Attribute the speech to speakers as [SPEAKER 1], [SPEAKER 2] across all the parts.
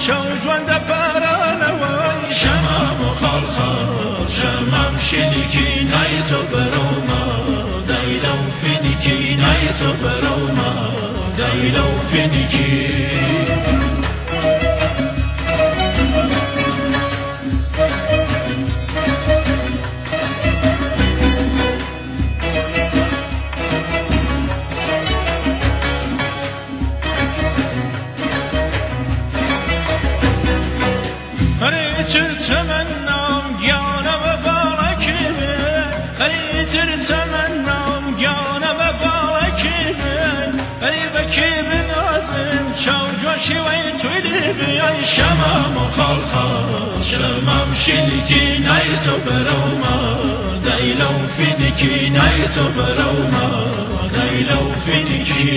[SPEAKER 1] چاو جوان دپارانەوەی
[SPEAKER 2] شەمام و خاڵخاڵ شەمام شینێکی نایەتۆ بەرەوما دای لەو فێنێکی نایەتۆ بەرەوما دای لەو فێنێکی
[SPEAKER 1] تمنام گیانە بە باڵێکی بێ هەریتر تەمەنام گیانە بە باڵێکی بێ هەری بەکی بنازم چاو جوان شێوەی توی لێبێ
[SPEAKER 2] شەمام و خاڵخاڵ شەمام شینێکی نایەتۆ بەرەوما دای لەو فێنێکی نایەتۆ بەرەوما دای لەو فێنێکی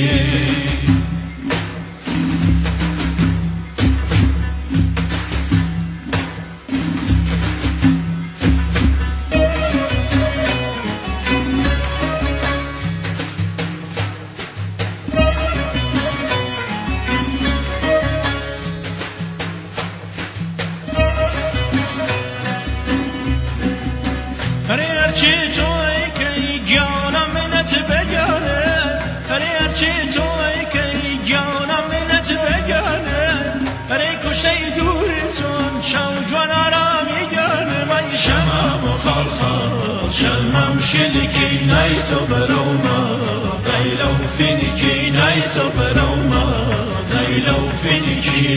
[SPEAKER 1] هەرچی تۆی کەی گیانە منەت بەگیانە هەرچی تۆی کەی گیانە منەت بەگیانە هەرێ کوشتەی دووری چۆن چاو جوان ئارامی گیانە مای
[SPEAKER 2] شەمام و خاڵخاڵ شەمام شینێکی نایەتۆ بەرەوما دای لەو فێنێکی نایەتۆ بەرەوما دای لەو فێنێکی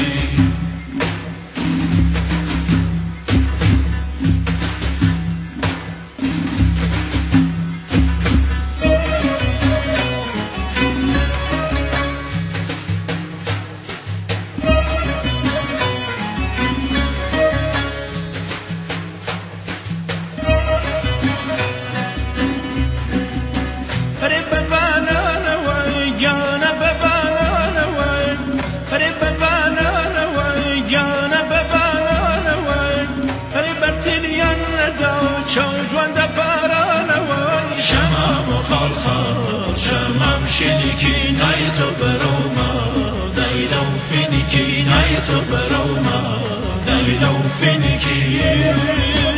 [SPEAKER 1] چاو جوان دپارانەوەی
[SPEAKER 2] شەمام و خاڵخاڵ شەمام شینێکی نایەتۆ بەرەوما دای لەو فێنێکی نایەتۆ بەرەوما دای لەو فێنێکی